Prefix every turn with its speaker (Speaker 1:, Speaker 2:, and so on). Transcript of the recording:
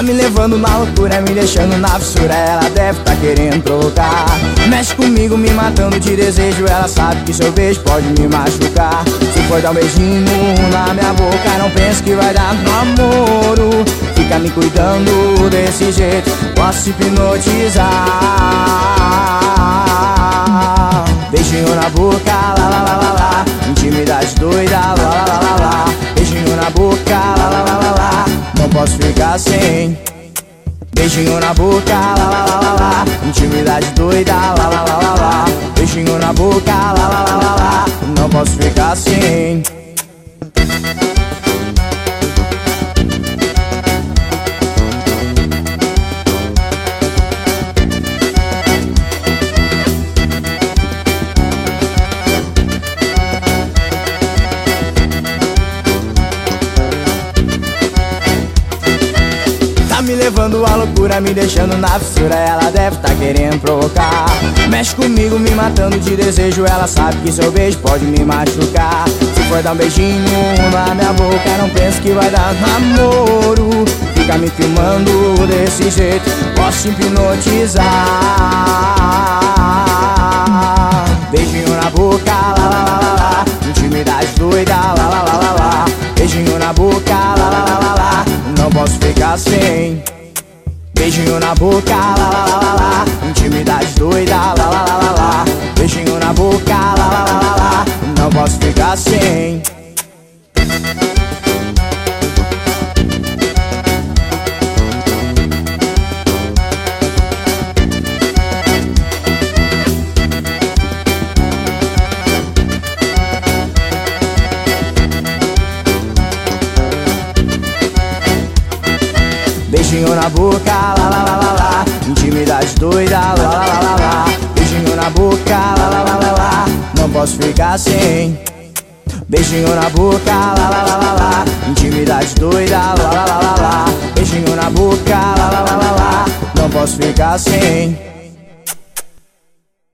Speaker 1: Tá me levando na loucura, me deixando na fissura. Ela deve tá querendo provocar. Mexe comigo, me matando de desejo. Ela sabe que seu beijo pode me machucar. Se for dar um beijinho na minha boca, não pense que vai dar namoro. Fica me cuidando desse jeito, posso hipnotizar. Beijinho na boca, lá lá lá lá lá. Intimidade doida, lá lá lá lá lá. Beijinho na boca, lá lá lá lá lá. Não posso ficar sem. Beijinho na boca, lá lá lá lá lá. Intimidade doida, lá lá lá lá lá. Beijinho na boca, lá lá lá lá lá. Não posso ficar sem. Me levando à loucura, me deixando na fissura. Ela deve tá querendo provocar. Mexe comigo, me matando de desejo. Ela sabe que seu beijo pode me machucar. Se for dar um beijinho na minha boca, não pense que vai dar namoro. Fica me filmando desse jeito, posso hipnotizar. Beijinho na boca, lá lá lá lá lá. Intimidade doida, lá lá lá lá lá. Beijinho na boca, lá lá lá lá lá. Não posso ficar sem. Beijinho na boca, lá lá lá lá lá. Intimidade doida, lá lá lá lá lá. Beijinho na boca, lá lá lá lá lá. Não posso ficar sem. Beijinho na boca, lá lá lá lá lá. Intimidade doida, lá lá lá lá lá. Beijinho na boca, lá lá lá lá lá. Não posso ficar sem. Beijinho na boca, lá lá lá lá lá. Intimidade doida, lá lá lá lá lá. Beijinho na boca, lá lá lá lá lá. Não posso ficar sem.